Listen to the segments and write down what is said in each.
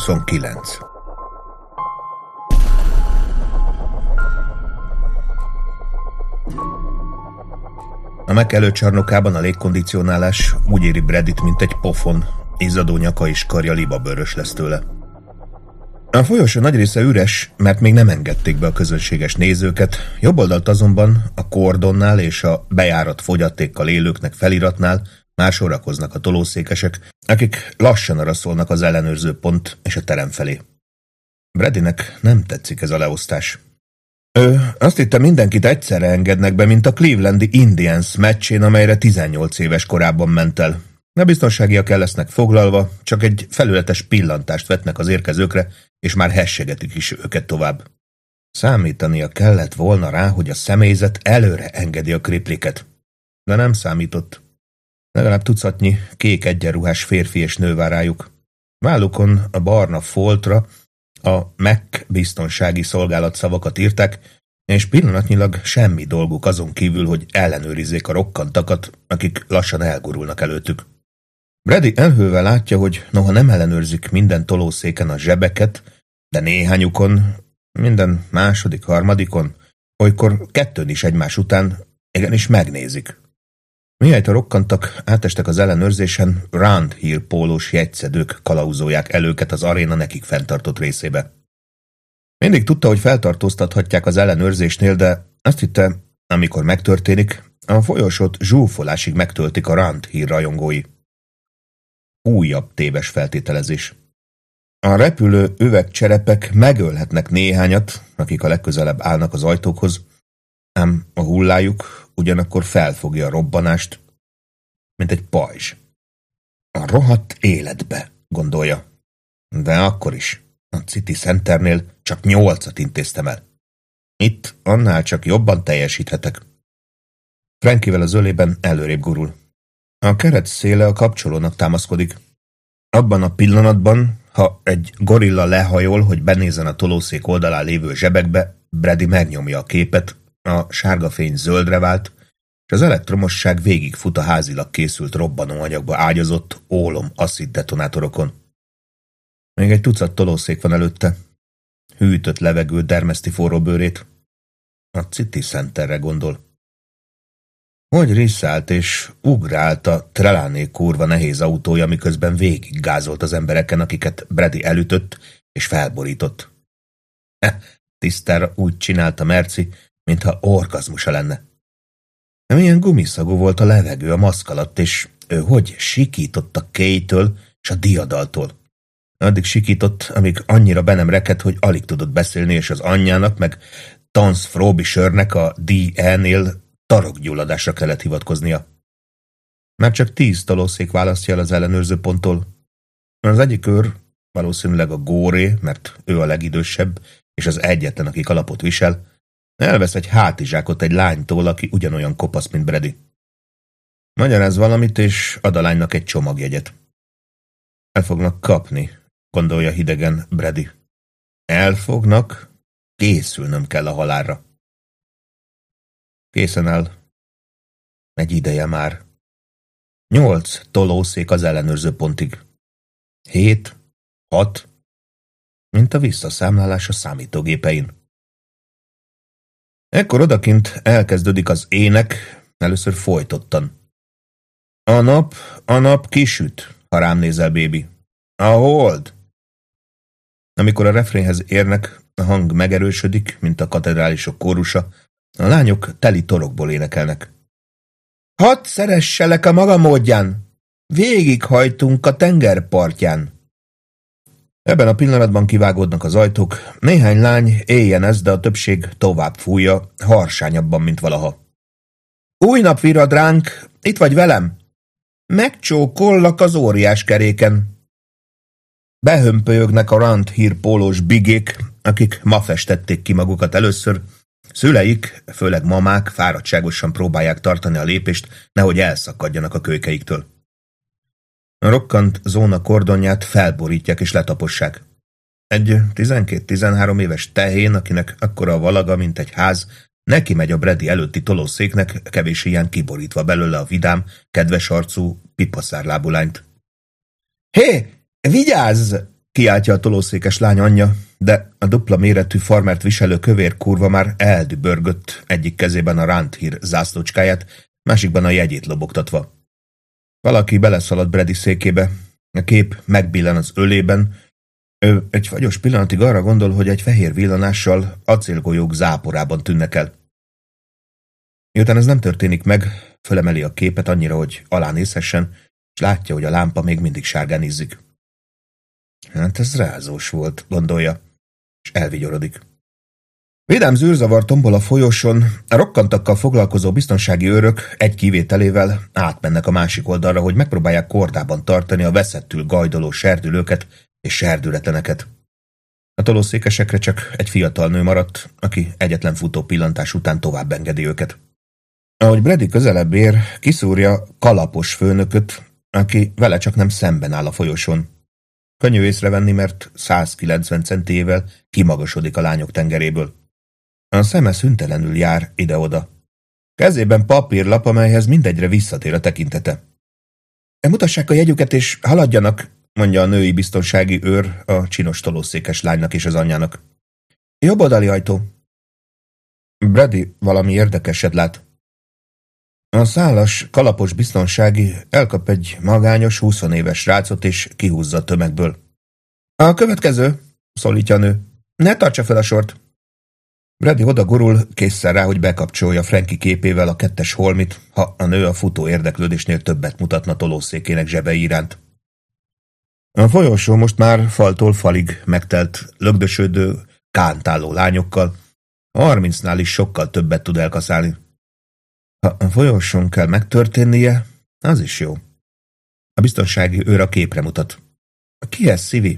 29. A Mac előcsarnokában a légkondicionálás úgy éri Bradyt, mint egy pofon, izzadó nyaka és karja libabőrös lesz tőle. A folyosó nagy része üres, mert még nem engedték be a közönséges nézőket, jobb oldalt azonban a kordonnál és a bejárat fogyatékkal élőknek feliratnál már sorakoznak a tolószékesek, akik lassan arra szólnak az ellenőrző pont és a terem felé. Bradynek nem tetszik ez a leosztás. Ő azt hitte, mindenkit egyszerre engednek be, mint a Clevelandi Indians meccsén, amelyre 18 éves korában ment el. A biztonságiak el lesznek foglalva, csak egy felületes pillantást vetnek az érkezőkre, és már hessegetik is őket tovább. Számítania kellett volna rá, hogy a személyzet előre engedi a kripliket. De nem számított. Legalább tucatnyi kék egyenruhás férfi és nő vár rájuk. Vállukon a barna foltra a Mac biztonsági szolgálat szavakat írták, és pillanatnyilag semmi dolguk azon kívül, hogy ellenőrizzék a rokkantakat, akik lassan elgurulnak előttük. Brady elhővel látja, hogy noha nem ellenőrzik minden tolószéken a zsebeket, de néhányukon, minden második, harmadikon, olykor kettőn is egymás után igenis megnézik. Mihelyt a rokkantak átestek az ellenőrzésen, Round Hill pólós jegyszedők kalauzolják el őket az aréna nekik fenntartott részébe. Mindig tudta, hogy feltartóztathatják az ellenőrzésnél, de azt hitte, amikor megtörténik, a folyosót zsúfolásig megtöltik a Round Hill rajongói. Újabb téves feltételezés. A repülő üvegcserepek megölhetnek néhányat, akik a legközelebb állnak az ajtókhoz, ám a hullájuk ugyanakkor felfogja a robbanást, mint egy pajzs. A rohadt életbe, gondolja. De akkor is, a City Centernél csak 8-at intéztem el. Itt annál csak jobban teljesíthetek. Frankivel az ölében előrébb gurul. A keret széle a kapcsolónak támaszkodik. Abban a pillanatban, ha egy gorilla lehajol, hogy benézzen a tolószék oldalán lévő zsebekbe, Brady megnyomja a képet, a sárga fény zöldre vált, és az elektromosság végigfut a házilag készült robbanóanyagba ágyazott ólom-asszid detonátorokon. Még egy tucat tolószék van előtte. Hűtött levegő dermeszti forró bőrét. A City Centerre gondol. Hogy riszált és ugrált a Trelawney kurva nehéz autója, miközben végig gázolt az embereken, akiket Brady elütött és felborított. Tisztára úgy csinálta Merci, mintha orgazmusa lenne. Milyen gumiszagú volt a levegő a maszk alatt, és ő hogy sikított a Kay-től és a diadaltól. Addig sikított, amíg annyira be nem rekedt, hogy alig tudott beszélni, és az anyjának, meg Tans Frobishernek a DE-nél tarokgyulladásra kellett hivatkoznia. Már csak 10 tolószék választja el az ellenőrző ponttól. Az egyik őr, valószínűleg a Góré, mert ő a legidősebb, és az egyetlen, aki kalapot visel, elvesz egy hátizsákot egy lánytól, aki ugyanolyan kopasz, mint Brady. Magyaráz valamit, és ad a lánynak egy csomagjegyet. El fognak kapni, gondolja hidegen Brady. Elfognak, készülnöm kell a halálra. Készen áll. Egy ideje már. 8 tolószék az ellenőrző pontig. 7, 6, mint a visszaszámlálás a számítógépein. Ekkor odakint elkezdődik az ének, először folytottan. A nap kisüt, ha rám nézel, bébi. A hold! Amikor a refrénhez érnek, a hang megerősödik, mint a katedrálisok kórusa, a lányok teli torokból énekelnek. Hadd szeresselek a maga módján! Végighajtunk a tengerpartján! Ebben a pillanatban kivágódnak az ajtók, néhány lány éjjenez, de a többség tovább fújja, harsányabban, mint valaha. Új nap virad ránk, itt vagy velem? Megcsókollak az óriás keréken. Behömpölyögnek a Round Hill pólós bigék, akik ma festették ki magukat először. Szüleik, főleg mamák fáradtságosan próbálják tartani a lépést, nehogy elszakadjanak a kölykeiktől. A rokkant zóna kordonját felborítják és letapossák. Egy 12-13 éves tehén, akinek akkora a valaga, mint egy ház, neki megy a Brady előtti tolószéknek, kevés ilyen kiborítva belőle a vidám, kedves arcú, pipaszárlábú lányt. Hé, vigyázz! kiáltja a tolószékes lány anyja, de a dupla méretű farmert viselő kövér kurva már eldübörgött, egyik kezében a Randhír zászlócskáját, másikban a jegyét lobogtatva. Valaki beleszaladt Brady székébe, a kép megbillen az ölében, ő egy fagyos pillanatig arra gondol, hogy egy fehér villanással acélgolyók záporában tűnnek el. Miután ez nem történik meg, fölemeli a képet annyira, hogy alánézhessen, és látja, hogy a lámpa még mindig sárgán izzik. Hát ez rázós volt, gondolja, és elvigyorodik. Vidám zűrzavar tombol a folyosón, a rokkantakkal foglalkozó biztonsági őrök egy kivételével átmennek a másik oldalra, hogy megpróbálják kordában tartani a veszettül gajdoló serdülőket és serdületleneket. A tolószékesekre csak egy fiatal nő maradt, aki egyetlen futó pillantás után tovább engedi őket. Ahogy Brady közelebb ér, kiszúrja kalapos főnököt, aki vele csak nem szemben áll a folyosón. Könnyű észrevenni, mert 190 centével kimagasodik a lányok tengeréből. A szeme szüntelenül jár ide-oda. Kezében papírlap, amelyhez mindegyre visszatér a tekintete. Mutassák a jegyüket és haladjanak, mondja a női biztonsági őr a csinos tolószékes lánynak és az anyjának. Jobb oldali ajtó. Brady valami érdekeset lát. A szálas, kalapos biztonsági elkap egy magányos, 20 éves srácot és kihúzza a tömegből. A következő, szólítja a nő. Ne tartsa fel a sort. Brady odagurul, késszel rá, hogy bekapcsolja Frankie képével a 2-es holmit, ha a nő a futó érdeklődésnél többet mutatna tolószékének zsebei iránt. A folyosó most már faltól falig megtelt, lögdösödő, kántáló lányokkal, 30-nál is sokkal többet tud elkaszálni. Ha a folyosón kell megtörténnie, az is jó. A biztonsági őr a képre mutat. Ki ez, Szívi?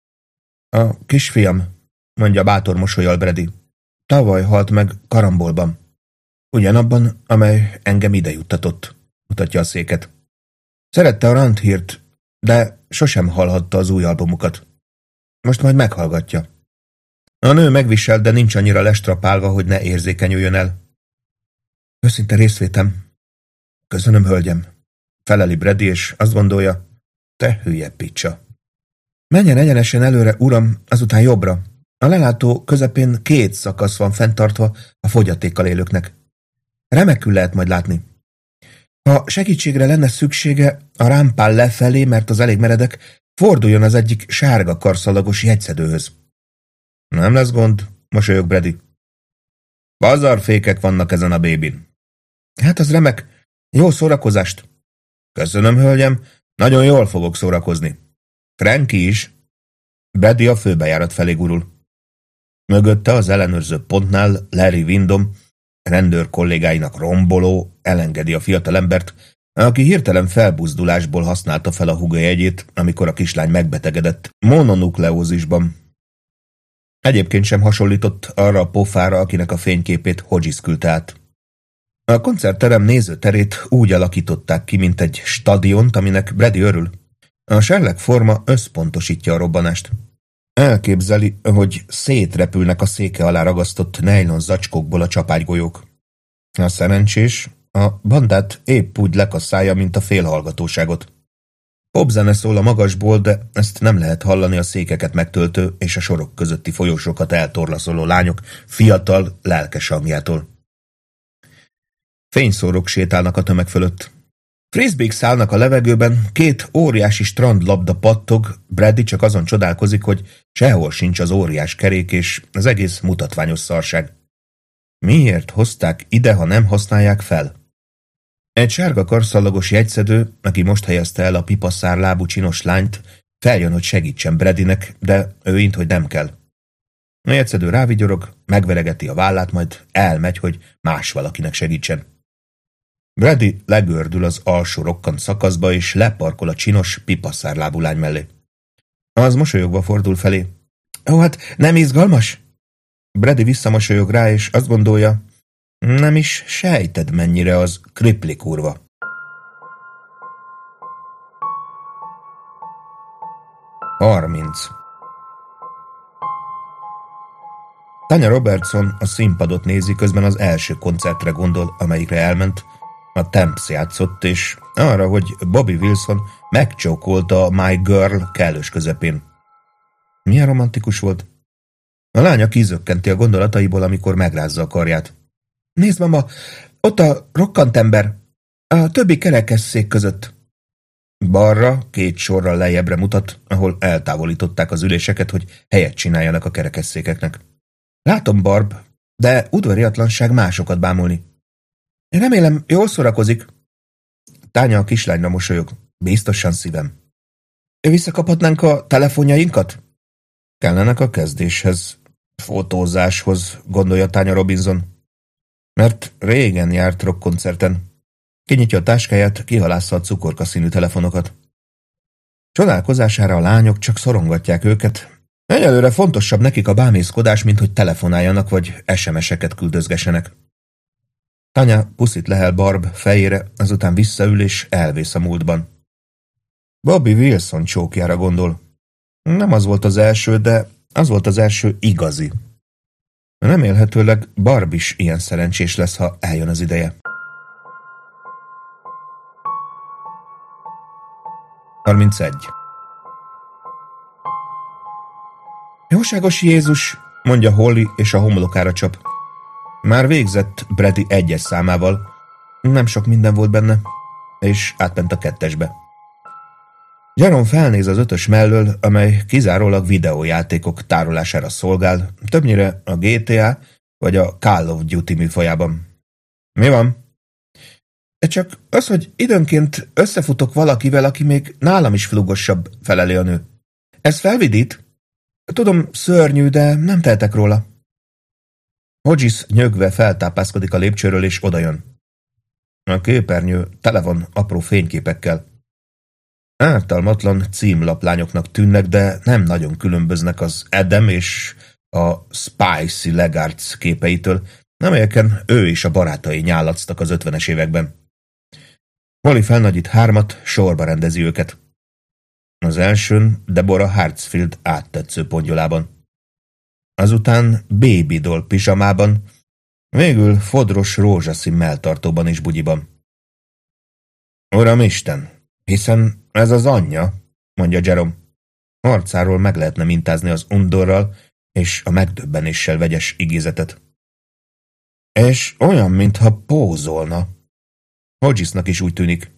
A kisfiam, mondja bátor mosollyal Brady. Tavaly halt meg karambolban. Ugyanabban, amely engem ide juttatott, mutatja a széket. Szerette a Randhírt, de sosem hallhatta az új albumukat. Most majd meghallgatja. A nő megvisel, de nincs annyira lestrapálva, hogy ne érzékenyüljön el. Őszinte részvétem. Köszönöm, hölgyem. Feleli Brady, és azt gondolja, te hülye picsa. Menjen egyenesen előre, uram, azután jobbra. A lelátó közepén 2 szakasz van fenntartva a fogyatékkal élőknek. Remekül lehet majd látni. Ha segítségre lenne szüksége a rámpán lefelé, mert az elég meredek, forduljon az egyik sárga karszalagos jegyszedőhöz. Nem lesz gond, mosolyog Brady. Pazarfékek vannak ezen a bébin. Hát az remek. Jó szórakozást. Köszönöm, hölgyem. Nagyon jól fogok szórakozni. Frankie is. Brady a főbejárat felé gurul. Mögötte az ellenőrző pontnál Larry Windom, rendőr kollégáinak romboló, elengedi a fiatalembert, aki hirtelen felbuzdulásból használta fel a húga jegyét, amikor a kislány megbetegedett mononukleózisban. Egyébként sem hasonlított arra a pofára, akinek a fényképét Hodges küldte át. A koncertterem nézőterét úgy alakították ki, mint egy stadiont, aminek Brady örül. A serlegforma összpontosítja a robbanást. Elképzeli, hogy szétrepülnek a széke alá ragasztott nejlon zacskókból a csapágygolyók. A szerencsés, a bandát épp úgy lekasszálja, mint a félhallgatóságot. Popzene szól a magasból, de ezt nem lehet hallani a székeket megtöltő és a sorok közötti folyósokat eltorlaszoló lányok fiatal, lelkes hangjától. Fényszórok sétálnak a tömeg fölött. Frisbeek szállnak a levegőben, 2 óriási strandlabda pattog, Brady csak azon csodálkozik, hogy sehol sincs az óriás kerék, és az egész mutatványos szarság. Miért hozták ide, ha nem használják fel? Egy sárga karszalagos jegyszedő, aki most helyezte el a pipaszár lábú csinos lányt, feljön, hogy segítsen Bradynek, de ő inthogy nem kell. A jegyszedő rávigyorog, megveregeti a vállát, majd elmegy, hogy más valakinek segítsen. Brady legördül az alsó rokkant szakaszba, és leparkol a csinos pipaszárlábú lány mellé. Az mosolyogva fordul felé. Ó, hát nem izgalmas? Brady visszamosolyog rá, és azt gondolja, nem is sejted, mennyire az kripli kurva. Tanya Robertson a színpadot nézi, közben az első koncertre gondol, amelyikre elment. A Temps játszott, és arra, hogy Bobby Wilson megcsókolta a My Girl kellős közepén. Milyen romantikus volt. A lánya kizökkenti a gondolataiból, amikor megrázza a karját. Nézd, mama, ott a rokkant ember, a többi kerekesszék között. Balra 2 sorral lejjebbre mutat, ahol eltávolították az üléseket, hogy helyet csináljanak a kerekesszékeknek. Látom, Barb, de udvariatlanság másokat bámulni. Remélem, jól szórakozik. Tánya a kislányra mosolyog. Biztosan, szívem. Visszakaphatnánk a telefonjainkat? Kellenek a kezdéshez, fotózáshoz, gondolja Tánya Robinson. Mert régen járt rockkoncerten. Kinyitja a táskáját, kihalásza a cukorka színű telefonokat. Csodálkozására a lányok csak szorongatják őket. Egyelőre fontosabb nekik a bámészkodás, mint hogy telefonáljanak vagy SMS-eket küldözgessenek. Tanya puszit lehel Barb fejére, azután visszaül és elvész a múltban. Bobby Wilson csókjára gondol. Nem az volt az első, de az volt az első igazi. Remélhetőleg Barb is ilyen szerencsés lesz, ha eljön az ideje. 31. Jóságos Jézus, mondja Holly, és a homlokára csap. Már végzett Brady 1-es számával. Nem sok minden volt benne, és átment a 2-esbe. Jerome felnéz az 5-ös mellől, amely kizárólag videójátékok tárolására szolgál, többnyire a GTA vagy a Call of Duty műfajában. Mi van? Csak az, hogy időnként összefutok valakivel, aki még nálam is flugosabb, feleli a nő. Ez felvidít? Tudom, szörnyű, de nem tehetek róla. Hodges nyögve feltápászkodik a lépcsőről, és odajön. A képernyő tele van apró fényképekkel. Ártalmatlan címlaplányoknak tűnnek, de nem nagyon különböznek az Adam és a Spicy Legards képeitől, amelyeken ő és a barátai nyálactak az 50-es években. Molly felnagyít 3, sorba rendezi őket. Az elsőn Deborah Hartsfield áttetsző pongyolában. Azután baby doll pizsamában, végül fodros rózsaszín melltartóban és bugyiban. Uramisten, hiszen ez az anyja, mondja Jerome. Arcáról meg lehetne mintázni az undorral és a megdöbbenéssel vegyes igézetet. És olyan, mintha pózolna. Hodgesnak is úgy tűnik.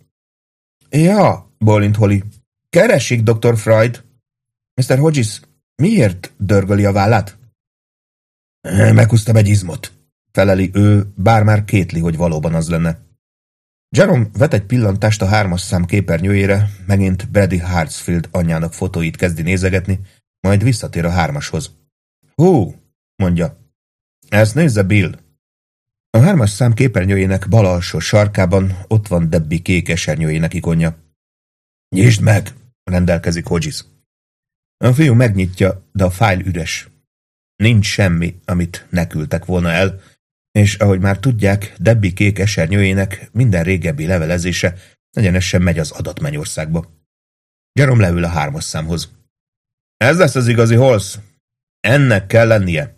Ja, bólint Holly. Keresik, Dr. Freud. Mr. Hodges, miért dörgöli a vállát? Meghúztam egy izmot, feleli ő, bár már kétli, hogy valóban az lenne. Jerome vet egy pillantást a 3-as szám képernyőjére, megint Brady Hartsfield anyjának fotóit kezdi nézegetni, majd visszatér a 3-ashoz. Hú, mondja. Ezt nézze, Bill. A 3-as szám képernyőjének bal alsó sarkában ott van Debbie kék esernyőjének ikonja. Nyisd meg, rendelkezik Hodges. A fiú megnyitja, de a fájl üres. Nincs semmi, amit ne küldtek volna el, és ahogy már tudják, Debbie kék esernyőjének minden régebbi levelezése egyenesen megy az adatmennyországba. Jerome leül a 3-as számhoz. Ez lesz az igazi Holmes. Ennek kell lennie.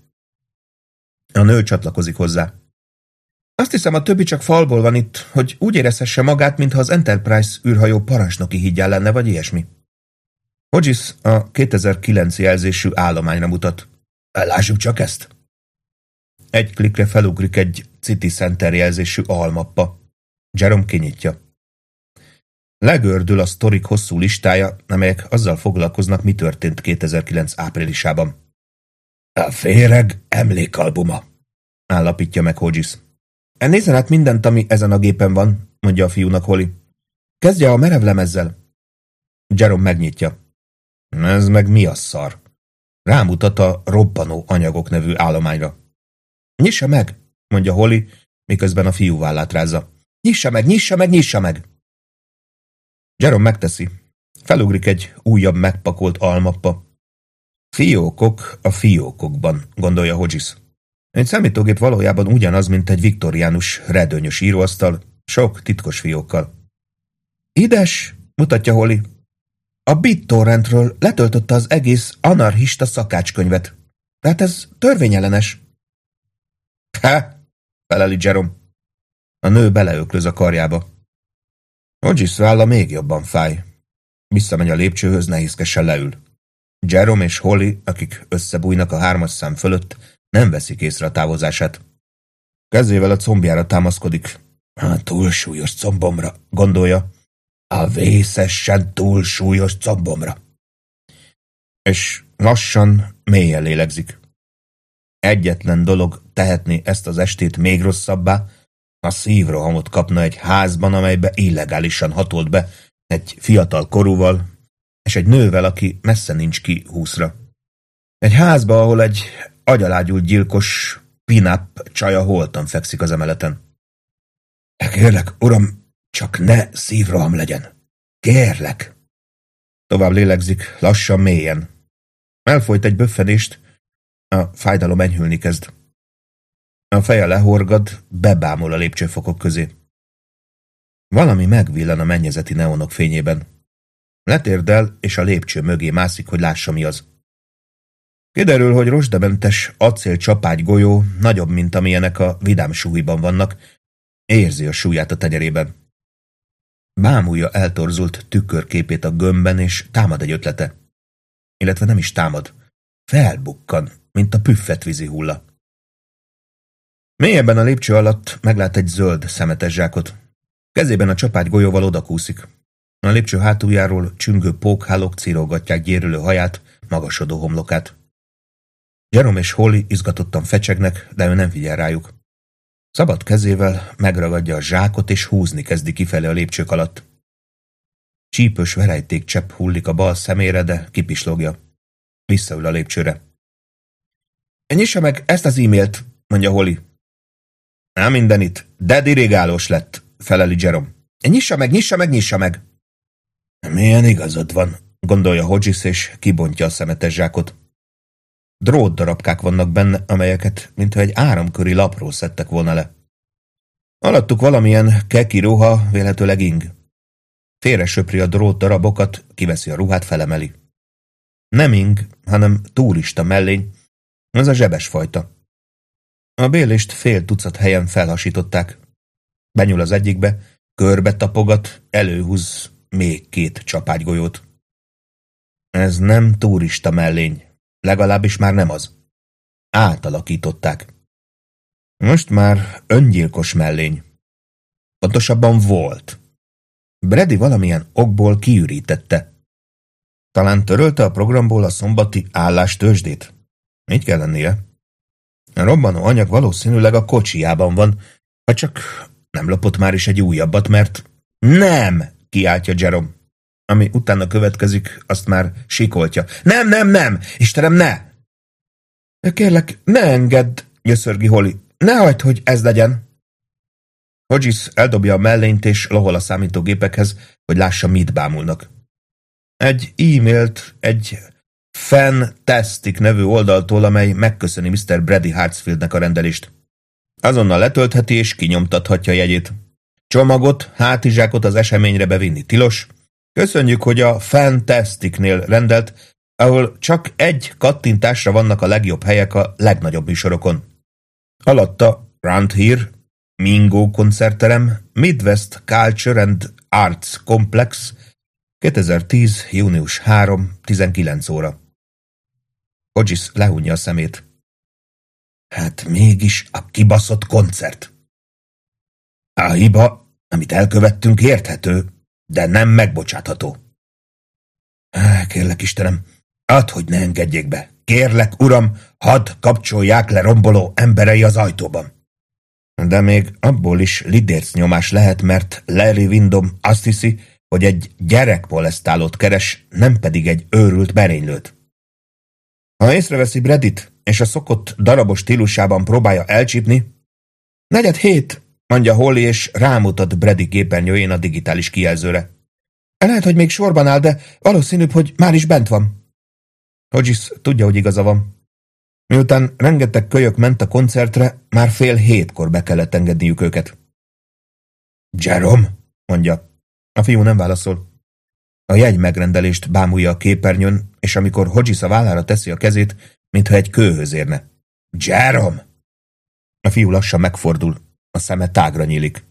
A nő csatlakozik hozzá. Azt hiszem, a többi csak falból van itt, hogy úgy érezhesse magát, mintha az Enterprise űrhajó parancsnoki hídján lenne, vagy ilyesmi. Hodges a 2009 jelzésű állományra mutat. Lássuk csak ezt. Egy klikre felugrik egy City Center jelzésű almappa. Jerome kinyitja. Legördül a sztorik hosszú listája, amelyek azzal foglalkoznak, mi történt 2009 áprilisában. A féreg emlékalbuma, állapítja meg Hodges. Nézzen át mindent, ami ezen a gépen van, mondja a fiúnak Holly. Kezdje a merevlemezzel. Jerome megnyitja. Ez meg mi a szar? Rámutat a robbanó anyagok nevű állományra. Nyissa meg, mondja Holly, miközben a fiú vállát rázza. Nyissa meg, nyissa meg, nyissa meg! Jerome megteszi. Felugrik egy újabb megpakolt almappa. Fiókok a fiókokban, gondolja Hodges. Egy számítógép valójában ugyanaz, mint egy viktoriánus redőnyös íróasztal, sok titkos fiókkal. Ides, mutatja Holly. A BitTorrentről letöltötte az egész anarchista szakácskönyvet. Tehát ez törvényellenes. Feleli Jerome. A nő beleöklöz a karjába. Hodges válla még jobban fáj. Visszamegy a lépcsőhöz, nehézkesen leül. Jerome és Holly, akik összebújnak a 3-as szám fölött, nem veszik észre a távozását. Kezével a combjára támaszkodik. A túlsúlyos combomra, gondolja. A vészesen túlsúlyos combomra. És lassan mélyen lélegzik. Egyetlen dolog tehetné ezt az estét még rosszabbá, a szívrohamot kapna egy házban, amelybe illegálisan hatolt be egy fiatal korúval, és egy nővel, aki messze nincs ki 20-ra. Egy házba, ahol egy agyalágyult gyilkos pin-up csaja holtan fekszik az emeleten. Kérlek, uram, csak ne szívroham legyen. Kérlek. Tovább lélegzik, lassan, mélyen. Elfolyt egy böffenést, a fájdalom enyhülni kezd. A feje lehorgad, bebámul a lépcsőfokok közé. Valami megvillan a mennyezeti neonok fényében. Letérdel, és a lépcső mögé mászik, hogy lássa, mi az. Kiderül, hogy rozsdamentes acélcsapágy golyó nagyobb, mint amilyenek a vidám súlyban vannak, érzi a súlyát a tenyerében. Bámulja eltorzult tükörképét a gömbben, és támad egy ötlete. Illetve nem is támad. Felbukkan, mint a püffetvízi hulla. Mélyebben a lépcső alatt meglát egy zöld szemetes zsákot. Kezében a csapágy golyóval odakúszik. A lépcső hátuljáról csüngő pókhálók círogatják gyérülő haját, magasodó homlokát. Jerome és Holly izgatottan fecsegnek, de ő nem figyel rájuk. Szabad kezével megragadja a zsákot, és húzni kezdi kifelé a lépcsők alatt. Csípős verejtékcsepp hullik a bal szemére, de kipislogja. Visszaül a lépcsőre. Nyissa meg ezt az e-mailt, mondja Holly. Ám mindenit, de dirigálós lett, feleli Jerome. Nyissa meg, nyissa meg, nyissa meg! Milyen igazad van, gondolja Hodges, és kibontja a szemetes zsákot. Drótdarabkák vannak benne, amelyeket, mintha egy áramköri lapról szedtek volna le. Alattuk valamilyen keki ruha, vélhetőleg ing. Félre söpri a drótdarabokat, kiveszi a ruhát, felemeli. Nem ing, hanem turista mellény, az a zsebes fajta. A bélést fél tucat helyen felhasították. Benyúl az egyikbe, körbe tapogat, előhúz még 2 csapágygolyót. Ez nem turista mellény, legalábbis már nem az. Átalakították. Most már öngyilkos mellény. Pontosabban volt. Brady valamilyen okból kiürítette. Talán törölte a programból a szombati állástőzsdét. Így kell lennie. A robbanó anyag valószínűleg a kocsijában van, ha csak nem lopott már is egy újabbat, mert nem, kiáltja Jerome. Ami utána következik, azt már sikoltja. Nem, nem, nem! Istenem, ne! Kérlek, ne engedd, nyöszörgi Holly. Ne hagyd, hogy ez legyen! Hodges eldobja a mellényt, és lohol a számítógépekhez, hogy lássa, mit bámulnak. Egy e-mailt egy Fantastic nevű oldaltól, amely megköszöni Mr. Brady Hartsfieldnek a rendelést. Azonnal letöltheti és kinyomtathatja jegyét. Csomagot, hátizsákot az eseményre bevinni tilos. Köszönjük, hogy a Fantasticnél rendelt, ahol csak egy kattintásra vannak a legjobb helyek a legnagyobb műsorokon. Alatta Round Here, Mingo koncertterem, Midwest Culture and Arts Complex, 2010. június 3. 19 óra. Hodges lehunja a szemét. Hát mégis a kibaszott koncert. A hiba, amit elkövettünk, érthető, de nem megbocsátható. Kérlek, Istenem, add, hogy ne engedjék be. Kérlek, uram, hadd kapcsolják le romboló emberei az ajtóban. De még abból is lidérc nyomás lehet, mert Larry Windom azt hiszi, hogy egy gyerekmolesztálót keres, nem pedig egy őrült merénylőt. Ha észreveszi Bradyt, és a szokott darabos stílusában próbálja elcsípni, 4:07, mondja Holly, és rámutat Brady képernyőjén a digitális kijelzőre. Lehet, hogy még sorban áll, de valószínűbb, hogy már is bent van. Hodges tudja, hogy igaza van. Miután rengeteg kölyök ment a koncertre, már 6:30 be kellett engedniük őket. Jerome, mondja. A fiú nem válaszol. A jegy megrendelést bámulja a képernyőn, és amikor Hodges a vállára teszi a kezét, mintha egy kőhöz érne. Jerome! A fiú lassan megfordul, a szeme tágra nyílik.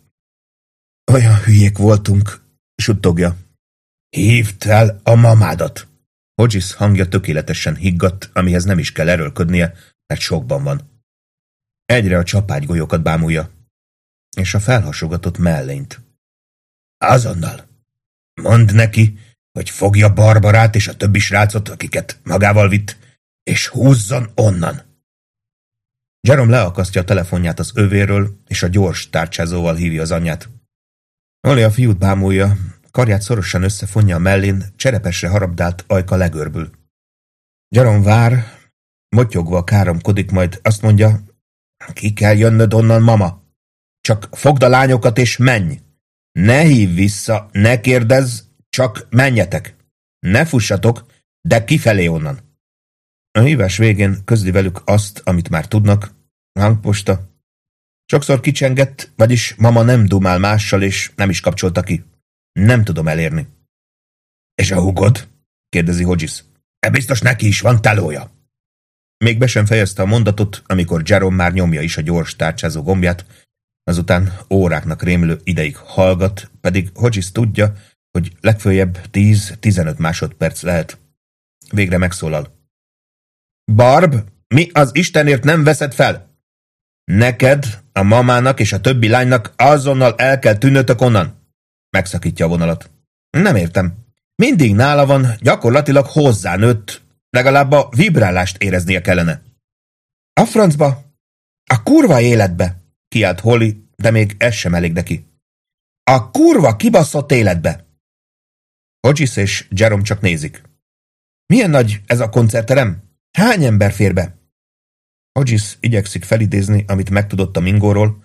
Olyan hülyék voltunk, suttogja. Hívd el a mamádat! Hodges hangja tökéletesen higgadt, amihez nem is kell erőlködnie, mert sokban van. Egyre a csapágygolyókat bámulja, és a felhasogatott mellényt. Azonnal! Mondd neki, hogy fogja Barbarát és a többi srácot, akiket magával vitt, és húzzon onnan. Jerome leakasztja a telefonját az övéről, és a gyors tárcsázóval hívja az anyját. Holly a fiút bámulja, karját szorosan összefonja a mellén, cserepesre harabdált ajka legörbül. Jerome vár, motyogva káromkodik, majd azt mondja, ki kell jönnöd onnan, mama. Csak fogd a lányokat és menj. Ne hívj vissza, ne kérdezz, csak menjetek. Ne fussatok, de kifelé onnan. A hívás végén közli velük azt, amit már tudnak, hangposta. Sokszor kicsengett, vagyis mama nem dumál mással, és nem is kapcsolta ki. Nem tudom elérni. És a húgod? Kérdezi Hodges. Biztos neki is van telója. Még be sem fejezte a mondatot, amikor Jerome már nyomja is a gyors tárcsázó gombját, azután óráknak rémlő ideig hallgat, pedig Hodges tudja, hogy legföljebb 10-15 másodperc lehet. Végre megszólal. Barb, mi az Istenért nem veszed fel? Neked, a mamának és a többi lánynak azonnal el kell tűnötök onnan. Megszakítja a vonalat. Nem értem. Mindig nála van, gyakorlatilag hozzánőtt, legalább a vibrálást éreznie kellene. A francba! A kurva életbe! Kiált Holly, de még ez sem elég neki. A kurva kibaszott életbe! Hodges és Jerome csak nézik. Milyen nagy ez a koncertterem? Hány ember fér be? Hodges igyekszik felidézni, amit megtudott a Mingóról.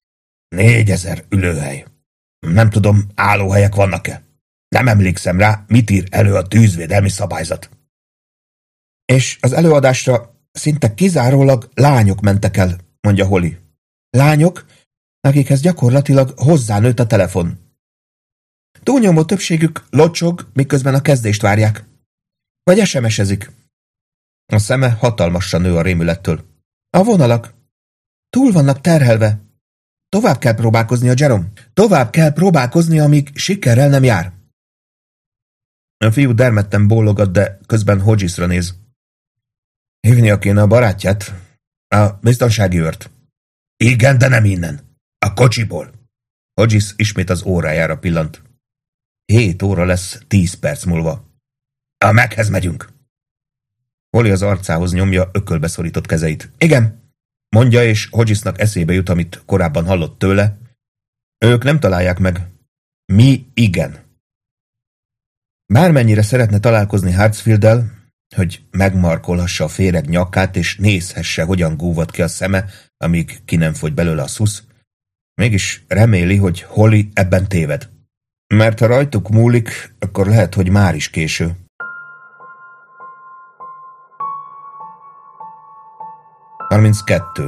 4000 ülőhely. Nem tudom, állóhelyek vannak-e. Nem emlékszem rá, mit ír elő a tűzvédelmi szabályzat. És az előadásra szinte kizárólag lányok mentek el, mondja Holly. Lányok, akikhez gyakorlatilag hozzánőtt a telefon. Túlnyomó többségük locsog, miközben a kezdést várják. Vagy SMS-ezik. A szeme hatalmasan nő a rémülettől. A vonalak. Túl vannak terhelve. Tovább kell próbálkozni a Jerome. Tovább kell próbálkozni, amíg sikerrel nem jár. A fiú dermedten bólogat, de közben Hodgesra néz. Hívnia kéne a barátját. A biztonsági őrt. Igen, de nem innen. A kocsiból. Hodges ismét az órájára pillant. 7 óra lesz 10 perc múlva. A Machez megyünk. Holly az arcához nyomja ökölbe szorított kezeit. Igen, mondja, és Hodgesnak eszébe jut, amit korábban hallott tőle. Ők nem találják meg. Mi igen. Bármennyire szeretne találkozni Hartsfield-del, hogy megmarkolhassa a féreg nyakát, és nézhesse, hogyan gúvad ki a szeme, amíg ki nem fogy belőle a szusz, mégis reméli, hogy Holly ebben téved. Mert ha rajtuk múlik, akkor lehet, hogy már is késő. ...32.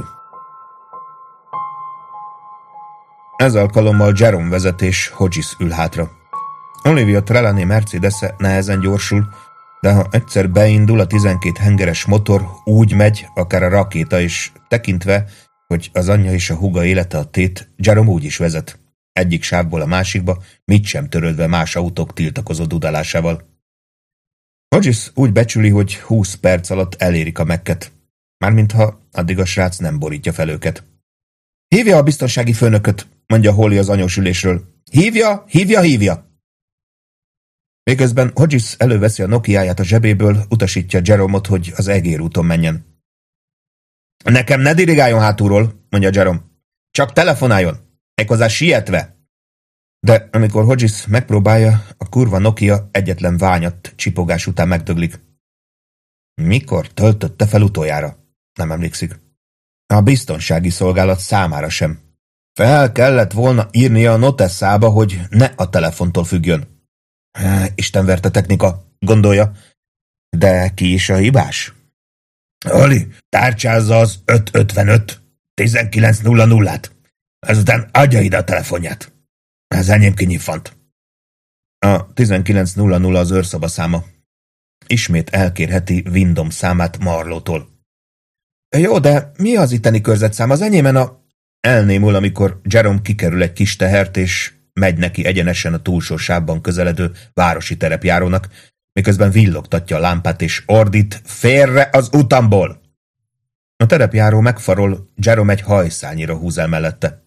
Ez alkalommal Jerome vezet és Hodges ül hátra. Olivia Trelawney Mercedes-e nehezen gyorsul, de ha egyszer beindul a 12 hengeres motor, úgy megy, akár a rakéta is, tekintve, hogy az anyja és a húga élete a tét, Jerome úgy is vezet. Egyik sávból a másikba, mit sem törődve más autók tiltakozó dudálásával. Hodges úgy becsüli, hogy 20 perc alatt elérik a Mac-et. Mármintha addig a srác nem borítja fel őket. Hívja a biztonsági főnököt, mondja Holly az anyós ülésről. Hívja! Miközben Hodges előveszi a Nokiáját a zsebéből, utasítja Jerome-ot, hogy az egérúton menjen. Nekem ne dirigáljon hátulról, mondja Jerome. Csak telefonáljon, méghozzá sietve. De amikor Hodges megpróbálja, a kurva Nokia egyetlen ványat csipogás után megdöglik. Mikor töltötte fel utoljára? Nem emlékszik. A biztonsági szolgálat számára sem. Fel kellett volna írnia a notesszába, hogy ne a telefontól függjön. Istenverte technika, gondolja. De ki is a hibás? Oli, tárcsázza az 555 1900-át. Ezután adja ide a telefonját. Ez enyém kinyifant. A 1900 az őrszoba száma. Ismét elkérheti Windom számát Marlótól. Jó, de mi az itteni körzetszám? Az enyémen a... Elnémul, amikor Jerome kikerül egy kis tehert, és megy neki egyenesen a túlsó sávban közeledő városi terepjárónak, miközben villogtatja a lámpát és ordít, félre az utamból! A terepjáró megfarol, Jerome egy hajszálnyira húz el mellette.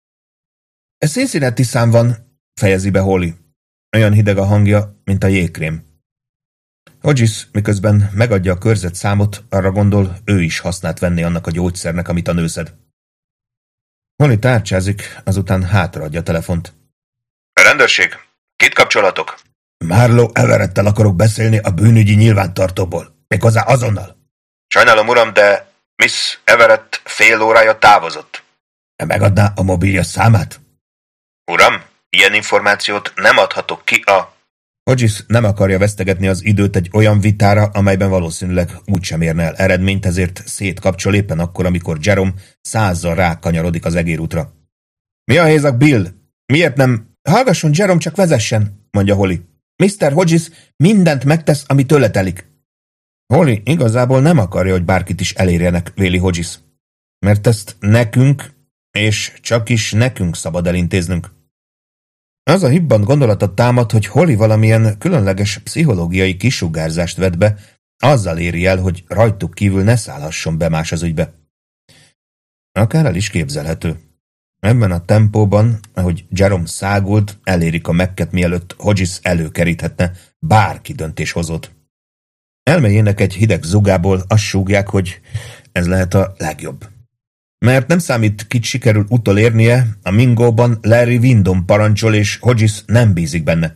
Cincinnati szám van, fejezi be Holly. Olyan hideg a hangja, mint a jégkrém. Hodges, miközben megadja a körzet számot, arra gondol, ő is hasznát venni annak a gyógyszernek, amit a nő szed. Holly tárcsázik, azután hátraadja a telefont. A rendőrség, kit kapcsolatok? Marlo Everettel akarok beszélni a bűnügyi nyilvántartóból. Méghozzá azonnal. Sajnálom, uram, de Miss Everett fél órája távozott. Megadná a mobilja számát? Uram, ilyen információt nem adhatok ki a... Hodges nem akarja vesztegetni az időt egy olyan vitára, amelyben valószínűleg úgysem érne el eredményt, ezért szétkapcsol éppen akkor, amikor Jerome 100-zal rákanyarodik az egérútra. Mi a hézag, Bill? Miért nem... Hallgasson, Jerome, csak vezessen, mondja Holly. Mr. Hodges mindent megtesz, ami tőle telik. Holly igazából nem akarja, hogy bárkit is elérjenek, véli Hodges. Mert ezt nekünk, és csak is nekünk szabad elintéznünk. Az a hibbant gondolatot támad, hogy Holly valamilyen különleges pszichológiai kisugárzást vet be, azzal éri el, hogy rajtuk kívül ne szállhasson be más az ügybe. Akár el is képzelhető. Ebben a tempóban, ahogy Jerome szágult, elérik a Mac-et, mielőtt Hodges előkeríthetne bárki döntéshozót. Elméjének egy hideg zugából azt súgják, hogy ez lehet a legjobb. Mert nem számít, kit sikerül utolérnie, a Mingóban Larry Windom parancsol, és Hodges nem bízik benne.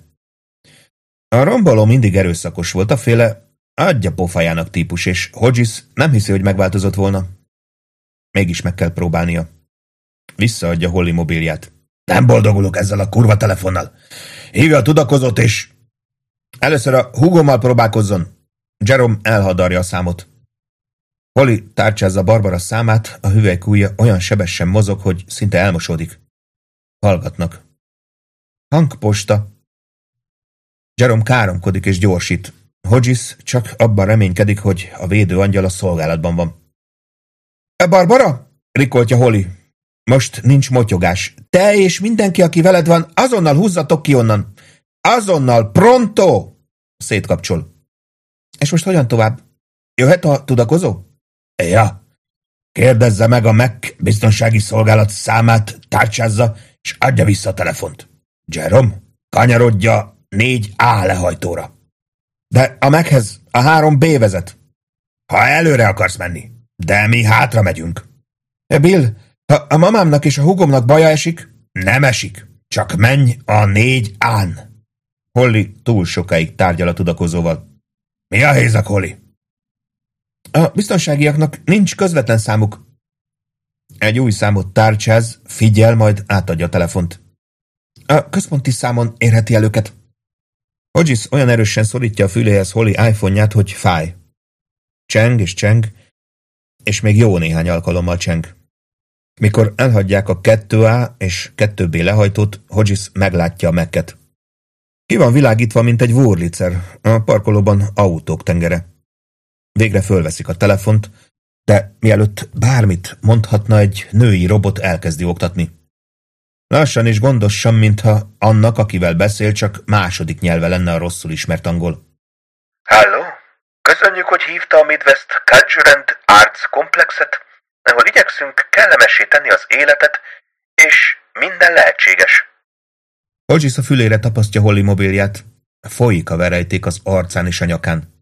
A romboló mindig erőszakos volt, a féle adja pofájának típus, és Hodges nem hiszi, hogy megváltozott volna. Mégis meg kell próbálnia. Visszaadja Holly mobilját. Nem boldogulok ezzel a kurva telefonnal. Hívja a tudakozót, és... Először a húgommal próbálkozzon. Jerome elhadarja a számot. Holly tárcsázza Barbara számát, a hüvelykújja olyan sebesen mozog, hogy szinte elmosódik. Hallgatnak. Hangposta. Jerome káromkodik és gyorsít. Hodges csak abban reménykedik, hogy a védőangyal a szolgálatban van. Barbara? Rikoltja Holly. Most nincs motyogás. Te és mindenki, aki veled van, azonnal húzzatok ki onnan. Azonnal, pronto! Szétkapcsol. És most hogyan tovább? Jöhet a tudakozó? Ja. Kérdezze meg a Mac biztonsági szolgálat számát, tárcsázza, és adja vissza a telefont. Jerome, kanyarodja 4A lehajtóra. De a Machez a 3B vezet. Ha előre akarsz menni, de mi hátra megyünk. Bill, ha a mamámnak és a húgomnak baja esik, nem esik, csak menj a 4A-n. Holly túl sokáig tárgyal a tudakozóval. Mi a hézak, Holly? A biztonságiaknak nincs közvetlen számuk. Egy új számot tárcsáz, figyel, majd átadja a telefont. A központi számon érheti el őket. Hodges olyan erősen szorítja a füléhez Holly iPhone-ját, hogy fáj. Cseng, és még jó néhány alkalommal cseng. Mikor elhagyják a 2A és 2B lehajtót, Hodges meglátja a Mac-et. Ki van világítva, mint egy Wurlitzer, a parkolóban autók tengere. Végre fölveszik a telefont, de mielőtt bármit mondhatna, egy női robot elkezdi oktatni. Lassan és gondosan, mintha annak, akivel beszél, csak második nyelve lenne a rosszul ismert angol. Halló? Köszönjük, hogy hívta a Midwest Culture and Arts Complexet, ahol igyekszünk kellemessé tenni az életet, és minden lehetséges. Hodges a fülére tapasztja Holly mobilját. Folyik a verejték az arcán és a nyakán.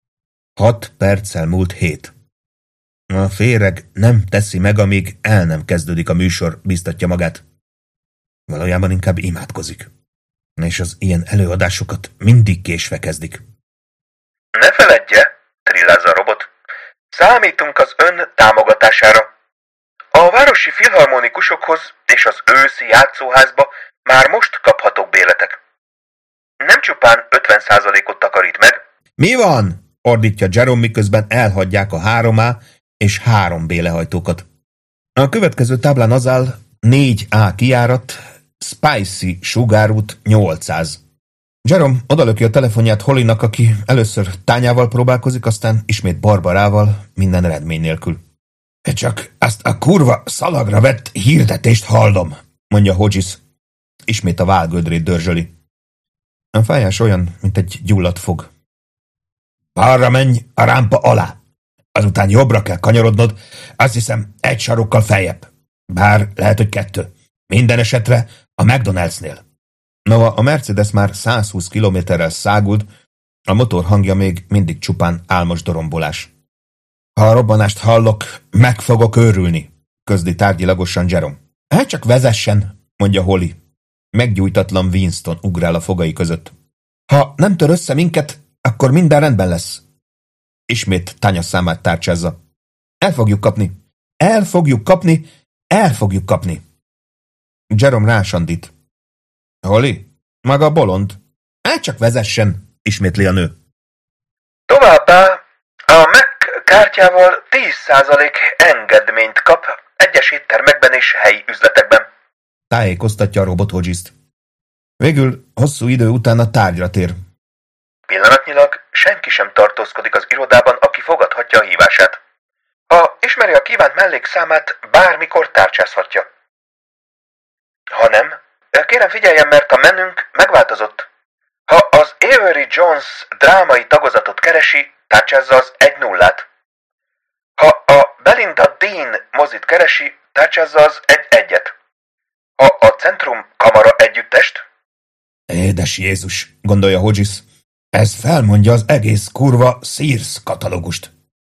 6 perccel múlt 7. A féreg nem teszi meg, amíg el nem kezdődik a műsor, biztatja magát. Valójában inkább imádkozik. És az ilyen előadásokat mindig késve kezdik. Ne feledje, trillázza a robot. Számítunk az ön támogatására. A városi filharmonikusokhoz és az őszi játszóházba már most kaphatók béletek. Nem csupán 50%-ot takarít meg. Mi van? Ordítja Jerome, miközben elhagyják a 3A és 3B lehajtókat. A következő táblán az áll 4A kijárat, Spicy sugárút 800. Jerome odalöki a telefonját Hollynak, aki először tányával próbálkozik, aztán ismét Barbarával, minden eredmény nélkül. Csak azt a kurva szalagra vett hirdetést hallom, mondja Hodges. Ismét a válgödrét dörzsöli. A fájás olyan, mint egy gyulladt fog. Arra menj a rámpa alá. Azután jobbra kell kanyarodnod, azt hiszem 1 sarokkal feljebb. Bár lehet, hogy 2. Minden esetre a McDonald'snél. Noha a Mercedes már 120 kilométerrel száguld, a motor hangja még mindig csupán álmos dorombolás. Ha a robbanást hallok, meg fogok őrülni, közli tárgyilagosan Jerome. Hát csak vezessen, mondja Holly. Meggyújtatlan Winston ugrál a fogai között. Ha nem tör össze minket, akkor minden rendben lesz. Ismét Tanya számát tárcsázza. El fogjuk kapni. El fogjuk kapni. El fogjuk kapni. Jerome rásandít. Holly? Maga bolond. Hát csak vezessen, ismétli a nő. Továbbá a Mac kártyával 10% engedményt kap egyes éttermekben és helyi üzletekben. Tájékoztatja a robot Hodges-t. Végül hosszú idő után a tárgyra tér. Pillanatnyilag senki sem tartózkodik az irodában, aki fogadhatja a hívását. Ha ismeri a kívánt mellékszámát, bármikor tárcsázhatja. Ha nem, kérem figyeljen, mert a menünk megváltozott. Ha az Avery Jones drámai tagozatot keresi, tárcsázza az 1-0-át. Ha a Belinda Dean mozit keresi, tárcsázza az 1-1-et. Ha a Centrum Kamara együttest... Édes Jézus, gondolja Hodges. Ez felmondja az egész kurva Sears katalógust.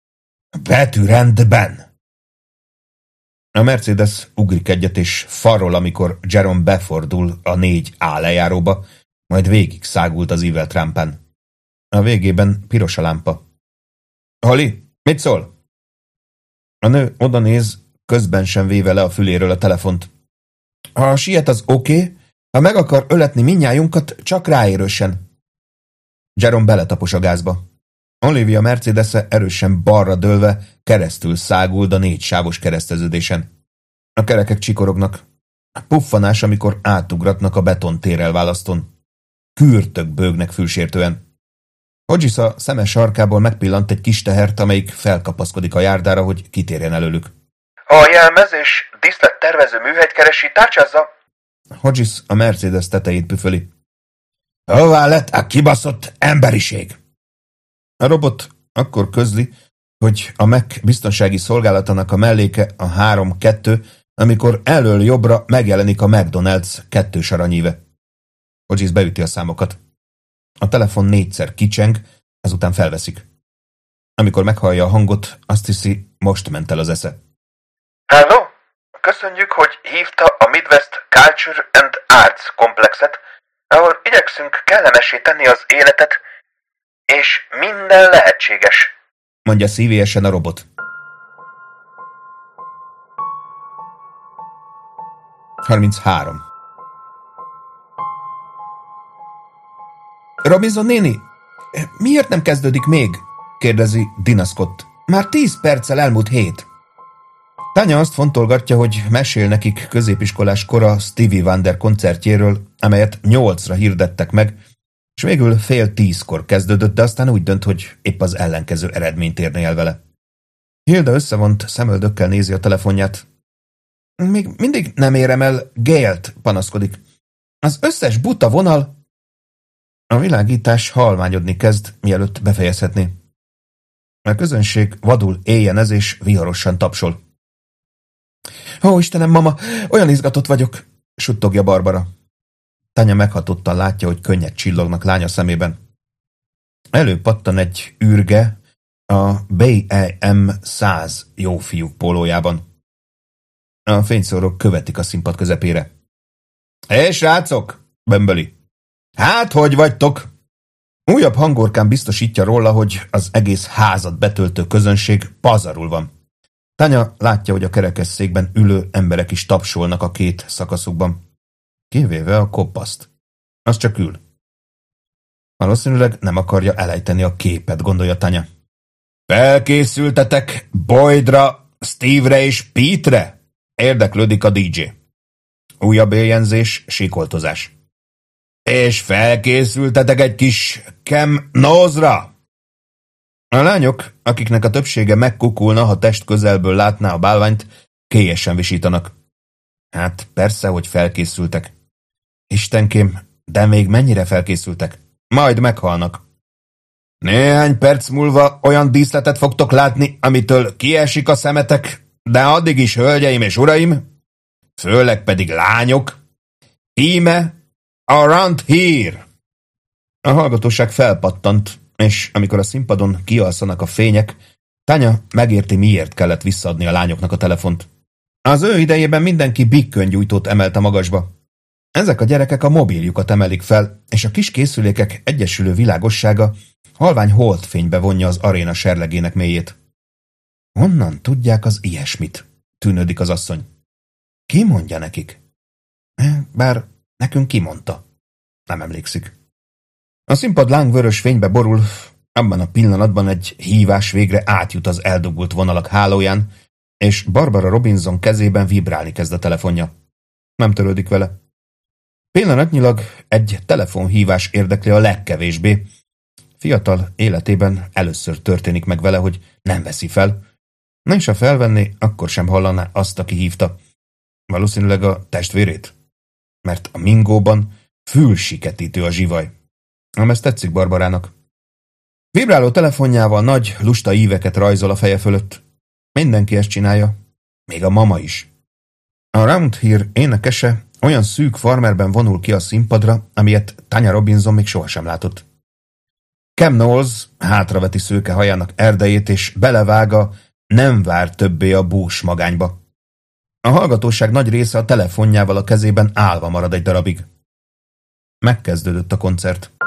Betűrendben. A Mercedes ugrik egyet és farol, amikor Jerome befordul a 4A lejáróba, majd végig szágult az ívelt rámpán. A végében piros a lámpa. Holly, mit szól? A nő odanéz, közben sem véve le a füléről a telefont. Ha siet, az oké, ha meg akar öletni mindnyájunkat, csak ráérősen. Jerome beletapos a gázba. Olivia Mercedes-e erősen balra dőlve keresztül száguld a 4 sávos kereszteződésen. A kerekek csikorognak. Puffanás, amikor átugratnak a betontérrel választon. Kürtök bőgnek fülsértően. Hodges a szeme sarkából megpillant egy kis tehert, amelyik felkapaszkodik a járdára, hogy kitérjen előlük. A jelmez és díszlettervező műhelyt keresi, tárcsázza. Hodges a Mercedes tetejét püföli. Hová lett a kibaszott emberiség? A robot akkor közli, hogy a Mac biztonsági szolgálatának a melléke a 3-2, amikor elől jobbra megjelenik a McDonald's 2-s aranyíve. Hodges beüti a számokat. A telefon 4-szer kicseng, azután felveszik. Amikor meghallja a hangot, azt hiszi, most ment el az esze. Hello? Köszönjük, hogy hívta a Midwest Culture and Arts komplexet, ahol igyekszünk kellemessé tenni az életet, és minden lehetséges, mondja szívélyesen a robot. 33. Robinson néni, miért nem kezdődik még? Kérdezi Dina Scott. Már 10 perccel elmúlt 7. Tanya azt fontolgatja, hogy mesél nekik középiskolás kora Stevie Wonder koncertjéről, amelyet 8-ra hirdettek meg, és végül 9:30 kezdődött, de aztán úgy dönt, hogy épp az ellenkező eredményt érne el vele. Hilda összevont szemöldökkel nézi a telefonját. Még mindig nem érem el Gale-t, panaszkodik. Az összes buta vonal... A világítás halványodni kezd, mielőtt befejezhetné. A közönség vadul éjjenez és viharosan tapsol. Ó, Istenem, mama, olyan izgatott vagyok, suttogja Barbara. Tanya meghatottan látja, hogy könnyek csillognak lánya szemében. Előpattan egy űrge a BAM 100 jófiúk pólójában. A fényszórók követik a színpad közepére. Hé, srácok! Bömböli. Hát, hogy vagytok? Újabb hangorkán biztosítja róla, hogy az egész házat betöltő közönség pazarul van. Tanya látja, hogy a kerekesszékben ülő emberek is tapsolnak a 2 szakaszukban. Kivéve a kopaszt. Az csak ül. Valószínűleg nem akarja elejteni a képet, gondolja Tanya. Felkészültetek Boydra, Steve-re és Pete-re? Érdeklődik a DJ. Újabb éjjenzés, sikoltozás. És felkészültetek egy kis Cam Nose-ra? A lányok, akiknek a többsége megkukulna, ha test közelből látná a bálványt, kélyesen visítanak. Hát persze, hogy felkészültek. Istenkém, de még mennyire felkészültek? Majd meghalnak. Néhány perc múlva olyan díszletet fogtok látni, amitől kiesik a szemetek, de addig is, hölgyeim és uraim, főleg pedig lányok, íme Around Here! A hallgatóság felpattant, és amikor a színpadon kialszanak a fények, Tanya megérti, miért kellett visszaadni a lányoknak a telefont. Az ő idejében mindenki bikköngyújtót emelt a magasba. Ezek a gyerekek a mobiljukat emelik fel, és a kis készülékek egyesülő világossága halvány holdfénybe vonja az aréna serlegének mélyét. Honnan tudják az ilyesmit? Tűnődik az asszony. Ki mondja nekik? Bár nekünk kimondta. Nem emlékszik. A színpad lángvörös fénybe borul, abban a pillanatban egy hívás végre átjut az eldugult vonalak hálóján, és Barbara Robinson kezében vibrálni kezd a telefonja. Nem törődik vele. Pillanatnyilag egy telefonhívás érdekli a legkevésbé. Fiatal életében először történik meg vele, hogy nem veszi fel. És ha felvenné, akkor sem hallaná azt, aki hívta. Valószínűleg a testvérét. Mert a mingóban fülsiketítő a zsivaj. Ám ez tetszik Barbarának. Vibráló telefonjával nagy, lusta íveket rajzol a feje fölött. Mindenki ezt csinálja, még a mama is. A Round Here énekese olyan szűk farmerben vonul ki a színpadra, amilyet Tanya Robinson még sohasem látott. Cam Knowles hátraveti szőke hajának erdejét, és belevága, nem vár többé a bús magányba. A hallgatóság nagy része a telefonjával a kezében állva marad egy darabig. Megkezdődött a koncert.